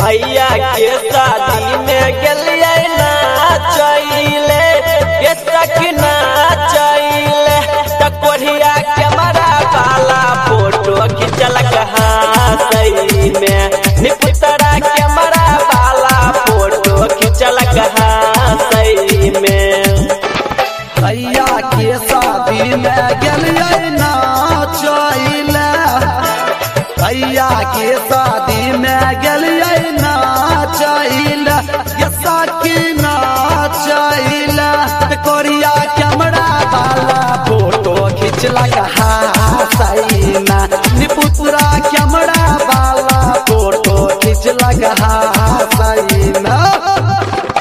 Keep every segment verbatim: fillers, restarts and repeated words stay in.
भैया के शादी में गेलिए नाचैले के सखना चैले टकोरिया कैमरा वाला फोटो खिंचलक हाथई में निपुतरा कैमरा वाला फोटो खिंचलक हाथई में। भैया के शादी में गेलिए नाचैले भैया के शादी में गेलिए नाचैले के सखना चैले टकोरिया कैमरा वाला फोटो खिंचलक हाथई में निपुतरा कैमरा वाला फोटो खिंचलक हाथई में।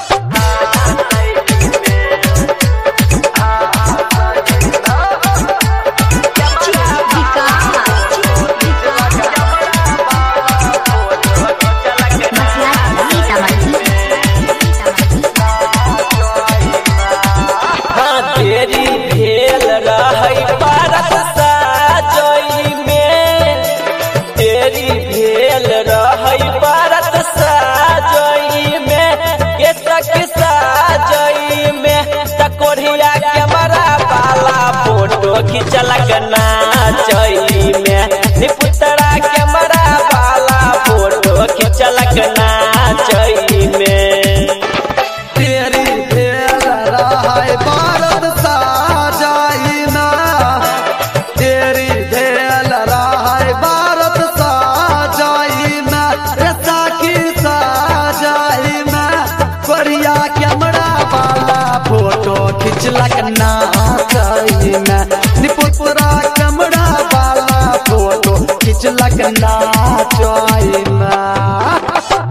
देरी भेल रही भारत साजई में देरी भेल रही भारत साजई में के सख साजई में टकोरिया कैमरा वाला फोटो खिंचलक नाचई में निपुतरा कैमरा वाला फोटो खिंचलक नाचई में। तेरी भेल रही भारत साजई में तेरी भेल रही भारत साजई में ऐसा की साजई में कोरिया कैमरा वाला फोटो खिंचलक नाचई में निपुतरा कैमरा वाला फोटो खिंचलक नाचई में।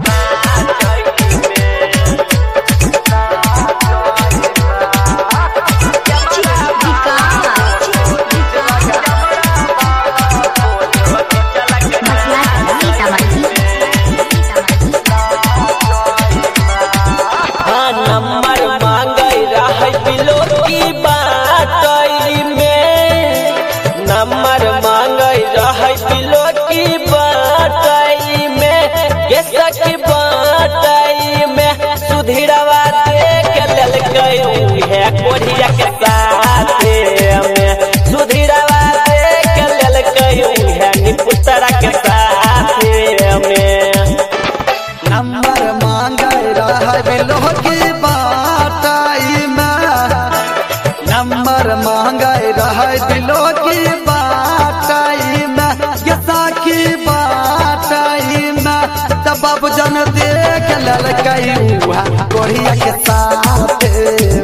नंबर मांगे रहे बिलो की बाटई में नंबर मांगे रहे बिलो की बाटई में के सखी बाटई में सुधीरवा देख ललकई है कोरिया के साथे में सुधीरवा देख ललकई है निपुतरा के साथे में। नंबर मांगे रहे बिलो की बाटई में नंबर मांगे रहे बिलो की बाटई में ये साखी बाटई में तब जन देख ललकई कोरिया के साथ